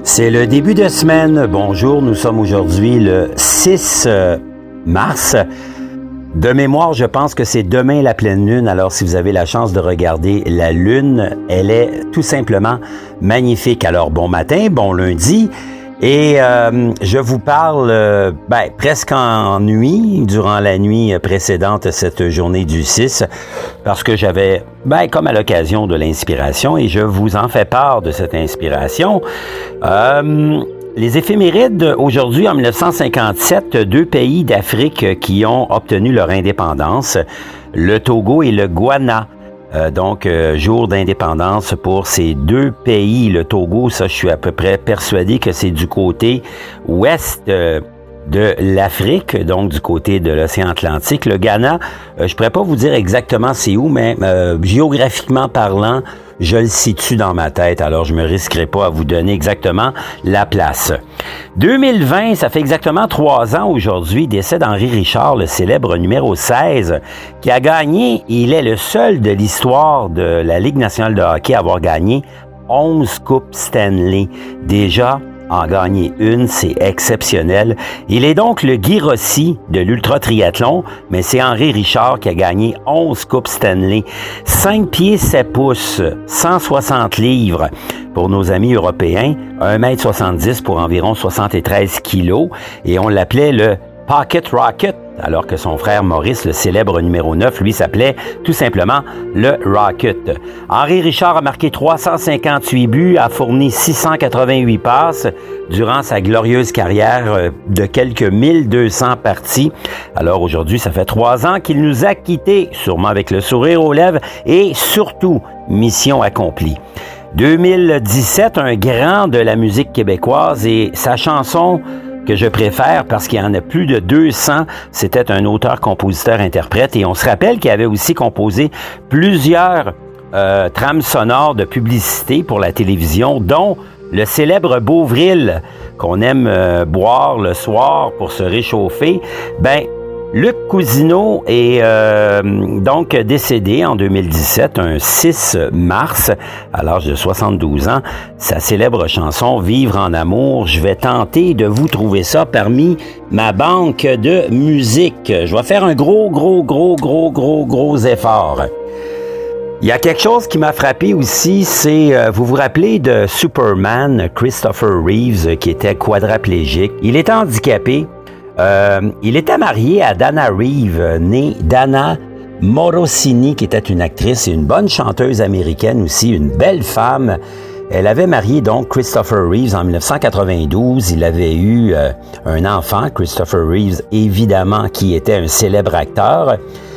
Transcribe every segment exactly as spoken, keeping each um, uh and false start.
C'est le début de semaine. Bonjour, nous sommes aujourd'hui le six mars. De mémoire, je pense que c'est demain la pleine lune. Alors, si vous avez la chance de regarder la lune, elle est tout simplement magnifique. Alors, bon matin, bon lundi. Et euh, je vous parle euh, ben, presque en nuit, durant la nuit précédente cette journée du six, parce que j'avais, ben, comme à l'occasion de l'inspiration, et je vous en fais part de cette inspiration. Euh, les éphémérides, aujourd'hui, en dix-neuf cent cinquante-sept, deux pays d'Afrique qui ont obtenu leur indépendance, le Togo et le Ghana. Euh, donc, euh, jour d'indépendance pour ces deux pays. Le Togo, ça, je suis à peu près persuadé que c'est du côté ouest euh, de l'Afrique, donc du côté de l'océan Atlantique. Le Ghana, euh, je pourrais pas vous dire exactement c'est où, mais euh, géographiquement parlant, je le situe dans ma tête, alors je me risquerai pas à vous donner exactement la place. deux mille vingt, ça fait exactement trois ans aujourd'hui, décès d'Henri Richard, le célèbre numéro seize, qui a gagné, il est le seul de l'histoire de la Ligue nationale de hockey à avoir gagné onze coupes Stanley. Déjà, en gagner une, c'est exceptionnel. Il est donc le Guy Rossi de l'ultra-triathlon, mais c'est Henri Richard qui a gagné onze coupes Stanley. cinq pieds sept pouces, cent soixante livres pour nos amis européens, un mètre soixante-dix pour environ soixante-treize kilos, et on l'appelait le Pocket Rocket, alors que son frère Maurice, le célèbre numéro neuf, lui s'appelait tout simplement le Rocket. Henri Richard a marqué trois cent cinquante-huit buts, a fourni six cent quatre-vingt-huit passes durant sa glorieuse carrière de quelques mille deux cents parties. Alors aujourd'hui, ça fait trois ans qu'il nous a quittés, sûrement avec le sourire aux lèvres, et surtout, mission accomplie. deux mille dix-sept, un grand de la musique québécoise, et sa chanson que je préfère parce qu'il y en a plus de deux cents. C'était un auteur-compositeur-interprète et on se rappelle qu'il avait aussi composé plusieurs euh, trames sonores de publicité pour la télévision, dont le célèbre Beauvril qu'on aime euh, boire le soir pour se réchauffer. Ben, Luc Cousineau est euh, donc décédé en deux mille dix-sept, un six mars, à l'âge de soixante-douze ans. Sa célèbre chanson « Vivre en amour », je vais tenter de vous trouver ça parmi ma banque de musique. Je vais faire un gros, gros, gros, gros, gros, gros effort. Il y a quelque chose qui m'a frappé aussi, c'est, euh, vous vous rappelez de Superman, Christopher Reeves, qui était quadraplégique. Il était handicapé. Euh, il était marié à Dana Reeve, née Dana Morosini, qui était une actrice et une bonne chanteuse américaine aussi, une belle femme. Elle avait marié donc Christopher Reeves en dix-neuf cent quatre-vingt-douze. Il avait eu euh, un enfant, Christopher Reeves, évidemment, qui était un célèbre acteur.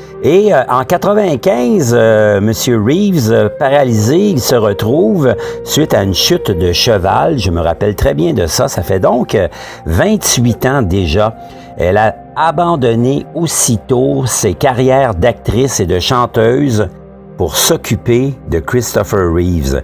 Et euh, en quatre-vingt-quinze, euh, M. Reeves, euh, paralysé, il se retrouve suite à une chute de cheval. Je me rappelle très bien de ça. Ça fait donc euh, vingt-huit ans déjà. Elle a abandonné aussitôt ses carrières d'actrice et de chanteuse pour s'occuper de Christopher Reeves.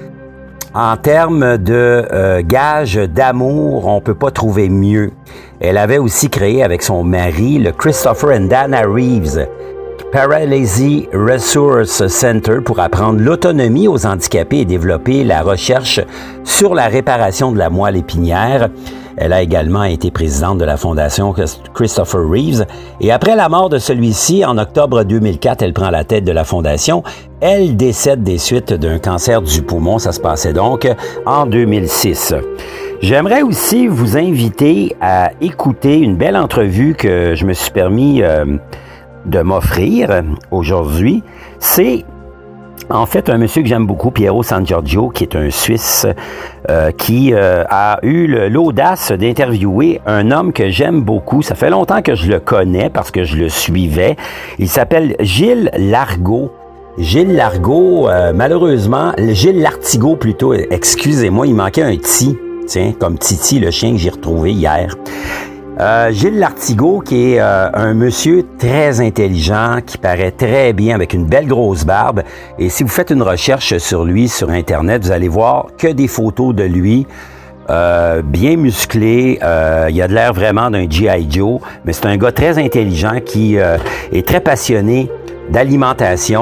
En termes de euh, gage d'amour, on peut pas trouver mieux. Elle avait aussi créé avec son mari le Christopher and Dana Reeves Paralysis Resource Center pour apprendre l'autonomie aux handicapés et développer la recherche sur la réparation de la moelle épinière. Elle a également été présidente de la Fondation Christopher Reeves. Et après la mort de celui-ci, en octobre deux mille quatre, elle prend la tête de la Fondation. Elle décède des suites d'un cancer du poumon. Ça se passait donc en deux mille six. J'aimerais aussi vous inviter à écouter une belle entrevue que je me suis permis euh, de m'offrir aujourd'hui. C'est en fait un monsieur que j'aime beaucoup, Piero San Giorgio, qui est un Suisse euh, qui euh, a eu le, l'audace d'interviewer un homme que j'aime beaucoup. Ça fait longtemps que je le connais parce que je le suivais. Il s'appelle Gilles Largaud. Gilles Largaud, euh, malheureusement, Gilles Lartigot plutôt, excusez-moi, il manquait un ti, tiens, comme Titi, le chien que j'ai retrouvé hier. Euh, Gilles Lartigot, qui est euh, un monsieur très intelligent, qui paraît très bien avec une belle grosse barbe. Et si vous faites une recherche sur lui sur Internet, vous allez voir que des photos de lui, euh, bien musclé. Euh, il a de l'air vraiment d'un G I Joe, mais c'est un gars très intelligent qui euh, est très passionné d'alimentation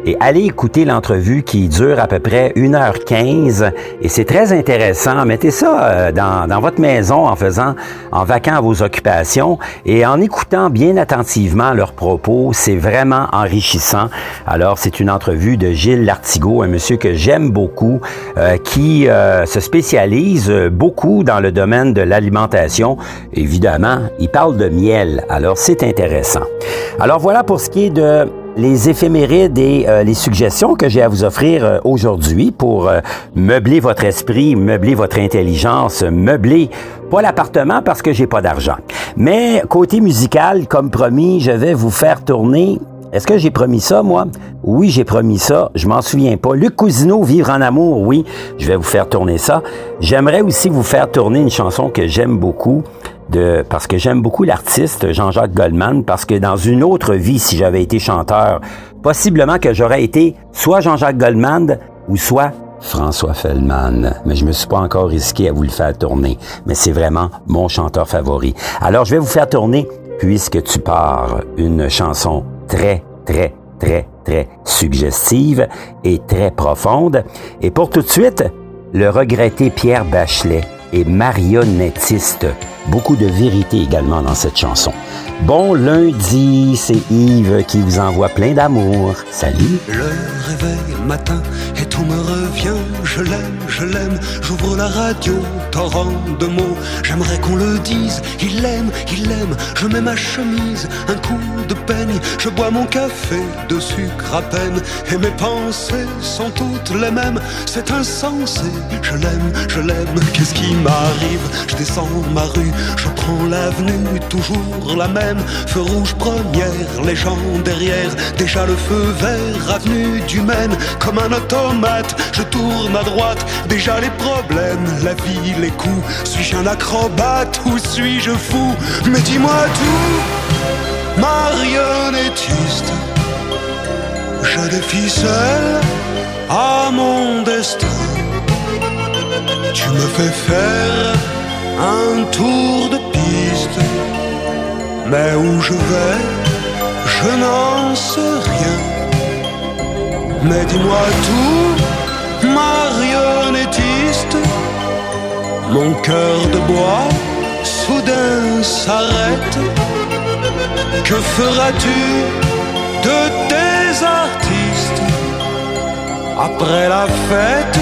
et allez écouter l'entrevue qui dure à peu près une heure quinze et c'est très intéressant. Mettez ça euh, dans, dans votre maison en faisant, en vaquant à vos occupations et en écoutant bien attentivement leurs propos. C'est vraiment enrichissant. Alors, c'est une entrevue de Gilles Lartigot, un monsieur que j'aime beaucoup, euh, qui euh, se spécialise beaucoup dans le domaine de l'alimentation. Évidemment, il parle de miel. Alors, c'est intéressant. Alors, voilà pour ce qui est de les éphémérides et euh, les suggestions que j'ai à vous offrir euh, aujourd'hui pour euh, meubler votre esprit, meubler votre intelligence, meubler pas l'appartement parce que j'ai pas d'argent. Mais côté musical, comme promis, je vais vous faire tourner. Est-ce que j'ai promis ça, moi? Oui, j'ai promis ça. Je m'en souviens pas. Luc Cousineau, Vivre en amour, oui. Je vais vous faire tourner ça. J'aimerais aussi vous faire tourner une chanson que j'aime beaucoup. De, parce que j'aime beaucoup l'artiste Jean-Jacques Goldman, parce que dans une autre vie, si j'avais été chanteur, possiblement que j'aurais été soit Jean-Jacques Goldman ou soit François Feldman. Mais je me suis pas encore risqué à vous le faire tourner. Mais c'est vraiment mon chanteur favori. Alors, je vais vous faire tourner Puisque tu pars, une chanson très, très, très, très suggestive et très profonde. Et pour tout de suite, le regretté Pierre Bachelet et marionnettiste. Beaucoup de vérité également dans cette chanson. Bon lundi, c'est Yves qui vous envoie plein d'amour. Salut! Le réveil matin et tout me revient. Je l'aime, je l'aime, j'ouvre la radio, torrent de mots. J'aimerais qu'on le dise, il l'aime, il l'aime. Je mets ma chemise, un coup de peigne. Je bois mon café de sucre à peine. Et mes pensées sont toutes les mêmes. C'est insensé, je l'aime, je l'aime. Qu'est-ce qui m'arrive? Je descends ma rue, je prends l'avenue, toujours la même. Feu rouge première, les gens derrière. Déjà le feu vert, avenue du Maine. Comme un automate, je tourne à droite. Déjà les problèmes, la vie, les coups. Suis-je un acrobate ou suis-je fou? Mais dis-moi tout, marionnettiste. Je défie seul à mon destin. Tu me fais faire un tour de piste. Mais où je vais, je n'en sais rien. Mais dis-moi tout, marionnettiste. Mon cœur de bois soudain s'arrête. Que feras-tu de tes artistes après la fête?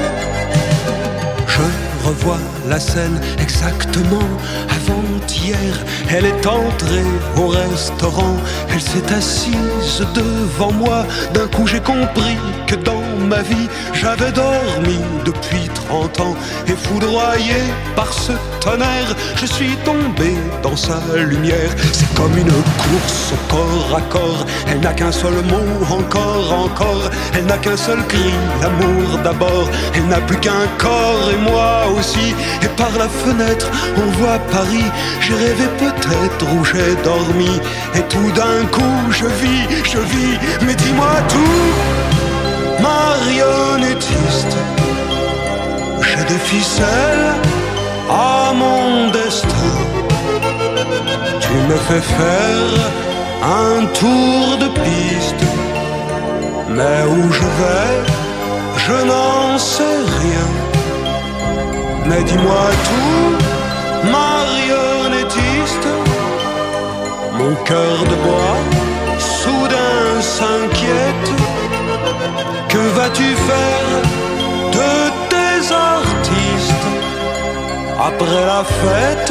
Je revois la scène exactement avant-hier. Elle est entrée au restaurant. Elle s'est assise devant moi. D'un coup j'ai compris que dans ma vie j'avais dormi depuis trente ans. Et foudroyé par ce tonnerre, je suis tombé dans sa lumière. C'est comme une course au corps à corps. Elle n'a qu'un seul mot, encore, encore. Elle n'a qu'un seul cri, l'amour d'abord. Elle n'a plus qu'un corps et moi aussi. Et par la fenêtre on voit Paris. J'ai rêvé peut-être où j'ai dormi. Et tout d'un coup je vis, je vis. Mais dis-moi tout, marionnettiste. J'ai des ficelles à mon destin. Tu me fais faire un tour de piste. Mais où je vais, je n'en sais rien. Mais dis-moi tout, marionnettiste. Mon cœur de bois soudain s'inquiète. Que vas-tu faire de tes artistes après la fête?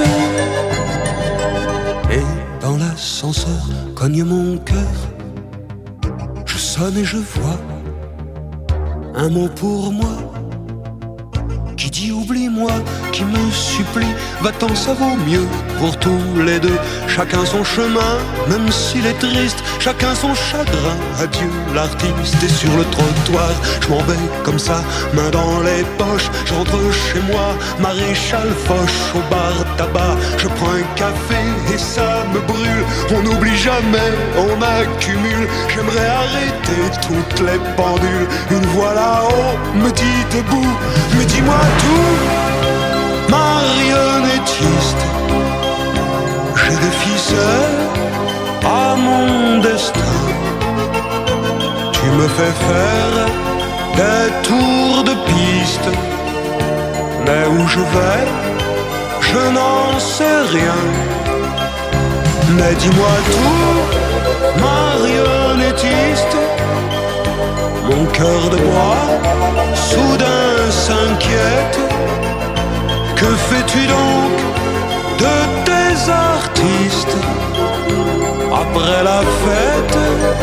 Et dans l'ascenseur cogne mon cœur. Je sonne et je vois un mot pour moi qui dit oublie-moi, qui me supplie. Va-t'en, ça vaut mieux pour tous les deux. Chacun son chemin, même s'il est triste. Chacun son chagrin, adieu l'artiste. Et sur le trottoir, je m'en vais comme ça, main dans les poches. J'entre chez moi, maréchal Foch au bar tabac. Je prends un café et ça me brûle. On n'oublie jamais, on accumule. J'aimerais arrêter toutes les pendules. Une voix là-haut me dit debout. Mais dis-moi tout, marionnettiste. J'ai des ficelles à mon destin. Tu me me fait faire des tours de piste, mais où je vais, je n'en sais rien. Mais dis-moi tout, marionnettiste, mon cœur de bois soudain s'inquiète. Que fais-tu donc de tes artistes après la fête?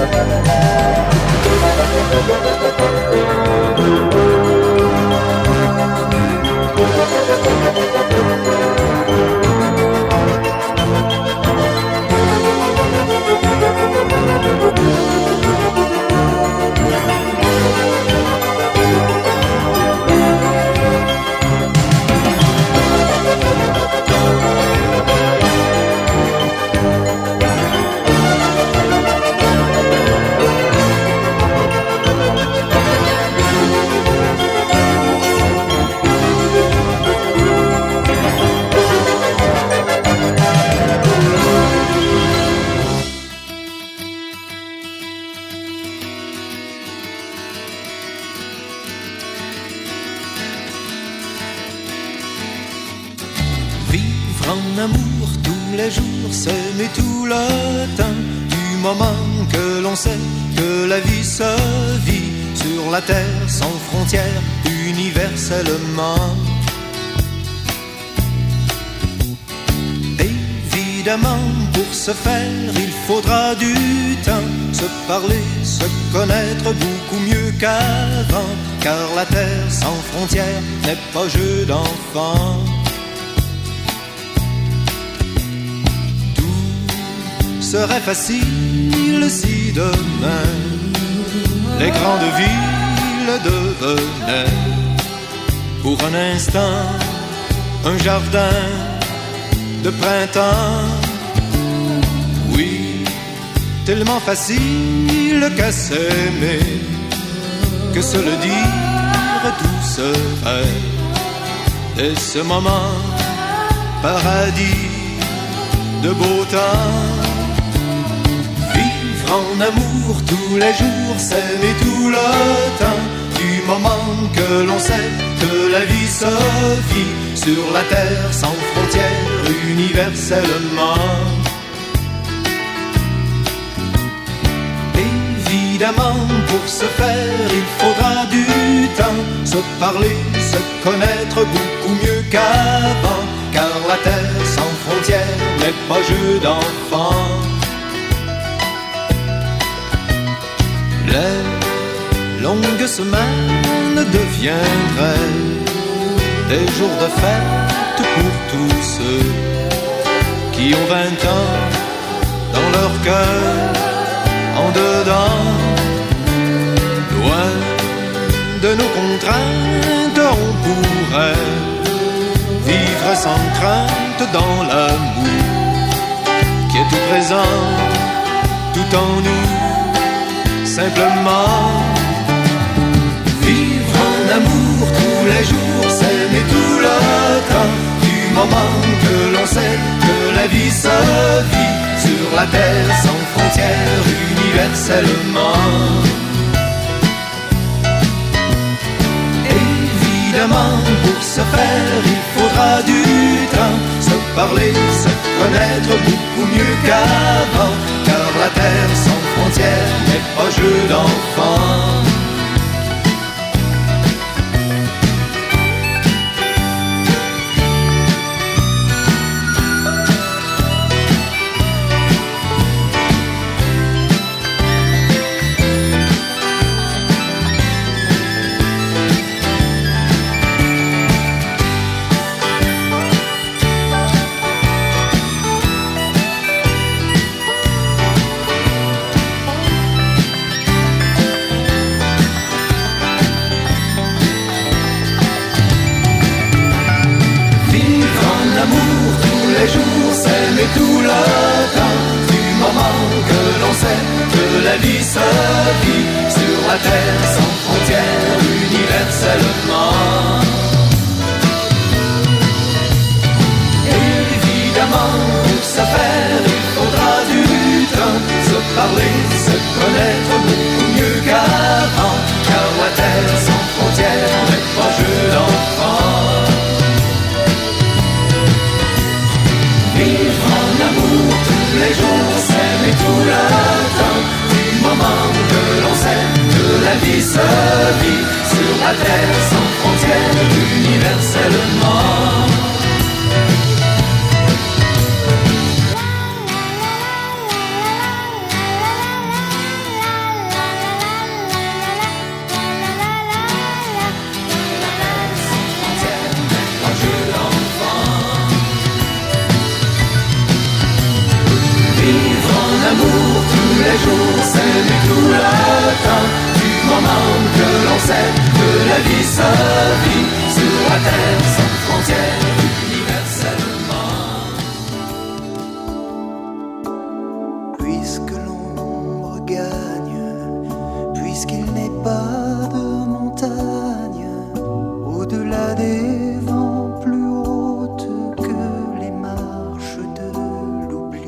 En amour tous les jours, s'aimer tout le temps, du moment que l'on sait que la vie se vit sur la terre sans frontières, universellement. Évidemment, pour ce faire, il faudra du temps, se parler, se connaître beaucoup mieux qu'avant, car la terre sans frontières n'est pas jeu d'enfant. Serait facile si demain les grandes villes devenaient pour un instant un jardin de printemps. Oui, tellement facile qu'à s'aimer, que se le dire tout serait. Et ce moment paradis de beau temps, en amour tous les jours, s'aimer tout le temps, du moment que l'on sait que la vie se vit sur la terre sans frontières, universellement. Évidemment, pour ce faire, il faudra du temps, se parler, se connaître beaucoup mieux qu'avant, car la terre sans frontières n'est pas jeu d'enfant. Les longues semaines deviendraient des jours de fête pour tous ceux qui ont vingt ans dans leur cœur, en dedans. Loin de nos contraintes, on pourrait vivre sans crainte dans l'amour qui est tout présent, tout en nous. Simplement vivre en amour tous les jours, s'aimer tout le temps, du moment que l'on sait que la vie se vit sur la terre sans frontières, universellement. Évidemment, pour ce faire, il faudra du temps, se parler, se connaître beaucoup mieux qu'avant, car la terre sans frontières n'est pas jeu d'enfant. Tout le temps, du moment que l'on sait que la vie se vit sur la terre sans frontières, universellement. Évidemment, pour ce faire, il faudra du temps, se parler, se connaître beaucoup mieux qu'avant. la terre sans frontières, universellement. L'amour tous les jours, s'aimer tout le temps, du moment que l'on sait que la vie se vit sur la terre sans frontières, universellement. Puisque l'ombre gagne, puisqu'il n'est pas de montagne au-delà des vents plus hautes que les marches de l'oubli,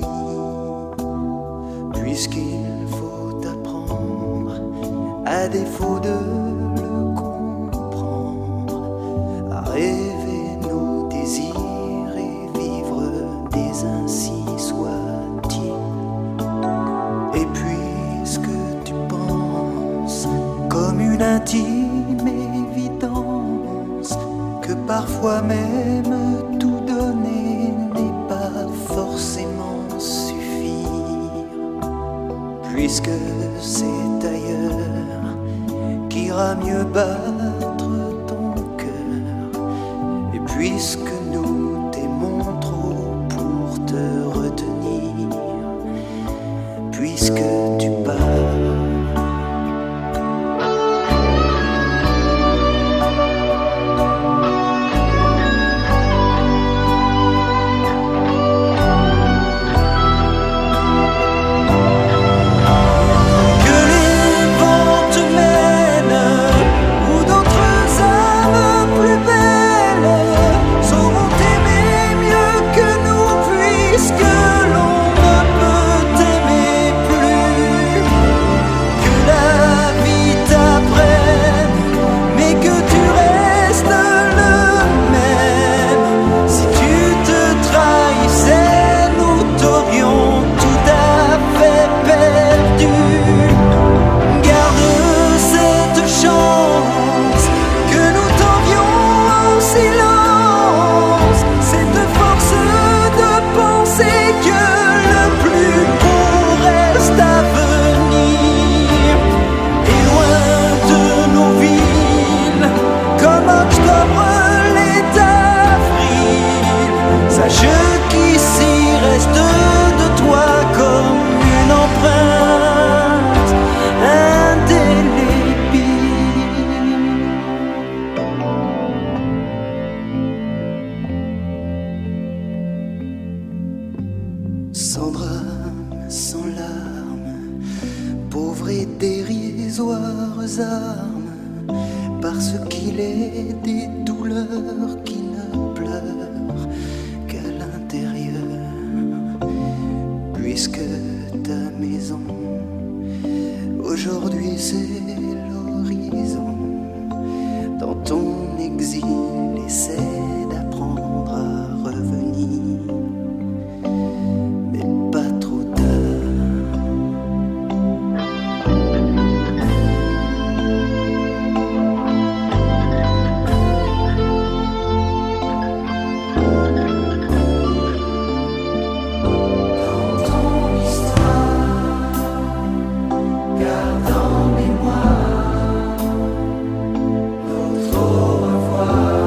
puisqu'il faut apprendre, à défaut de le comprendre, à rêver nos désirs et vivre des ainsi soit-il. Et puisque tu penses comme une intime évidence que parfois même tout donner n'est pas forcément suffire, puisque c'est ailleurs qu'ira mieux battre ton cœur, et puisque nous t'aimons trop pour te retenir, puisque tu pars. Sans drame, sans larmes, pauvres et dérisoires armes, parce qu'il est des douleurs qui ne pleurent qu'à l'intérieur, puisque ta maison aujourd'hui c'est l'horizon. Dans ton exil, essaie d'apprendre à revenir, mais pas trop tard. Dans ton histoire, garde en mémoire notre au revoir,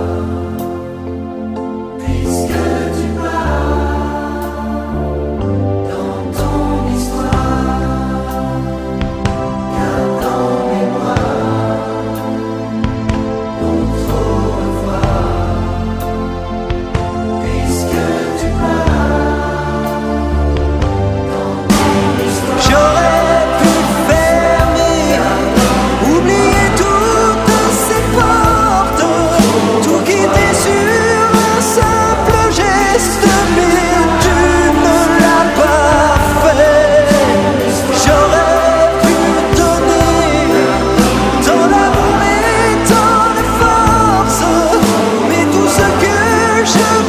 puisque tu pars. Dans ton histoire, garde en mémoire notre au revoir, puisque tu pars. Dans ton histoire, j'aurais pu fermer, oublier toutes ces portes, tout quitter sur un simple geste, mais tu ne l'as pas fait. J'aurais pu donner dans l'amour et dans la force, mais tout ce que je